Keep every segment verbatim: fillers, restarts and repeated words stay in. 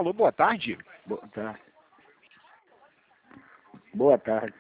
Alô, boa tarde. Boa tarde. Boa tarde.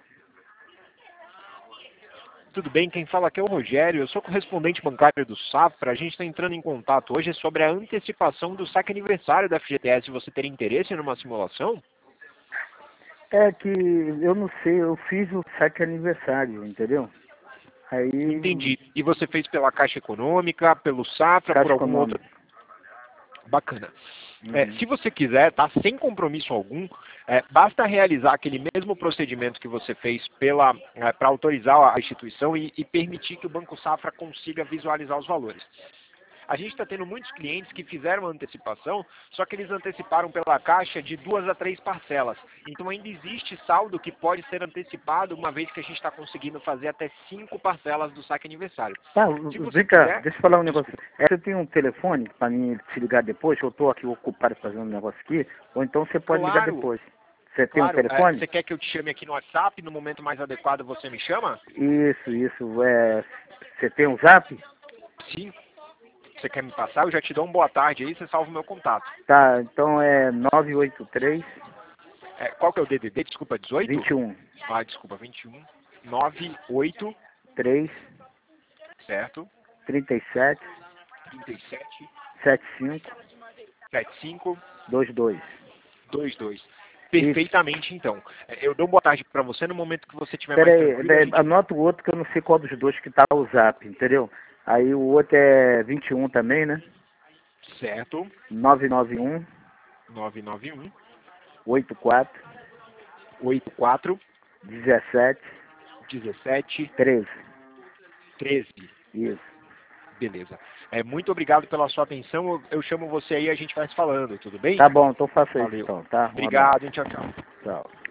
Tudo bem? Quem fala aqui é o Rogério. Eu sou correspondente bancário do Safra. A gente está entrando em contato hoje sobre a antecipação do saque aniversário da F G T S. Você teria interesse numa simulação? É que eu não sei, eu fiz o saque aniversário, entendeu? Aí. Entendi. E você fez pela Caixa Econômica, pelo Safra, Caixa por algum outro... Econômica. Bacana. Uhum. É, se você quiser, tá, sem compromisso algum, é, basta realizar aquele mesmo procedimento que você fez para é, autorizar a instituição e, e permitir que o Banco Safra consiga visualizar os valores. A gente está tendo muitos clientes que fizeram antecipação, só que eles anteciparam pela Caixa de duas a três parcelas. Então ainda existe saldo que pode ser antecipado, uma vez que a gente está conseguindo fazer até cinco parcelas do saque aniversário. Tá, Se você vem cá, quiser... deixa eu falar um negócio. É, você tem um telefone para mim te ligar depois? Eu estou aqui ocupado fazendo um negócio aqui, ou então você pode ligar Claro, depois. Você tem um claro. É, telefone? você quer que eu te chame aqui no WhatsApp, no momento mais adequado você me chama? Isso, isso. É, você tem um zap? Sim. Você quer me passar? Eu já te dou uma boa tarde aí, você salva o meu contato. Tá, então é nove oito três, É, qual que é o D D D? Desculpa, dezoito? vinte e um, Ah, desculpa, vinte e um. nove oito, três, certo? trinta e sete, trinta e sete, setenta e cinco, setenta e cinco, vinte e dois. vinte e dois. Isso. Perfeitamente, então. É, eu dou boa tarde para você no momento que você estiver Pera mais aí, tranquilo. A gente... anota o outro que eu não sei qual dos dois que tá o zap, entendeu? Aí o outro é vinte e um também, né? Certo. nove nove um, nove nove um, oito quatro, oito quatro, dezessete, dezessete, treze. treze. Isso. Beleza. É, muito obrigado pela sua atenção. Eu, eu chamo você aí e a gente vai se falando, tudo bem? Tá bom, então faça isso Valeu. então, tá? Um abraço. Obrigado, hein? Tchau, tchau. Tchau.